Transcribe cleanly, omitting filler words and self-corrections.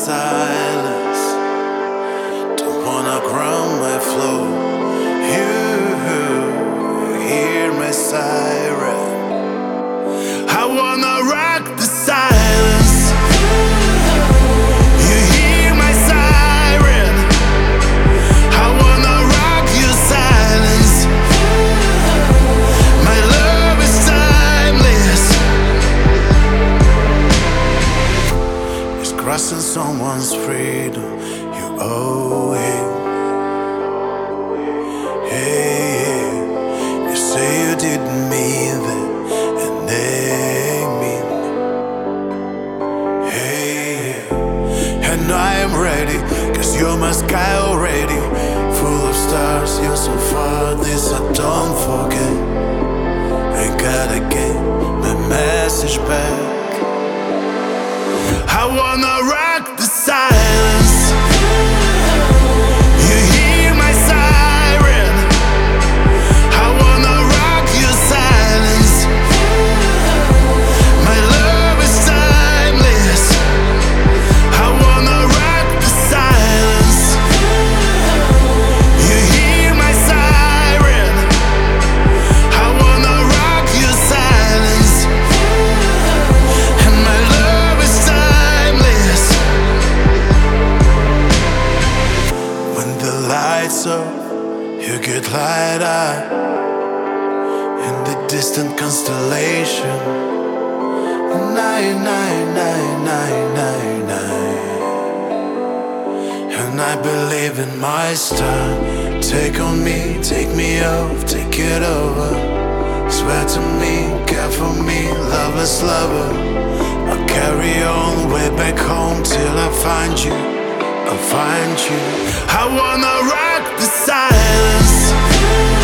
silence. Don't wanna ground my flow. You hear my siren. I wanna rock the silence. You hear my siren. I wanna rock your silence. My love is timeless. It's crossing someone's freedom. You owe it. Hey, you say you didn't mean that, and they mean. Hey, and I am ready, 'cause you're my sky already. Full of stars, you're so far, this I don't forget. I gotta get my message back. I wanna rock the silence. You hear my siren. I wanna rock your silence. My love is timeless. I wanna rock the silence. You hear my siren. I wanna rock your silence. And my love is timeless. When the lights up, you get light up in the distant constellation. Nine, nine, nine, nine, nine, nine. And I believe in my star. Take on me, take me off, take it over. Swear to me, care for me, loveless lover. I'll carry on way back home till I find you. I'll find you. I wanna rock the silence.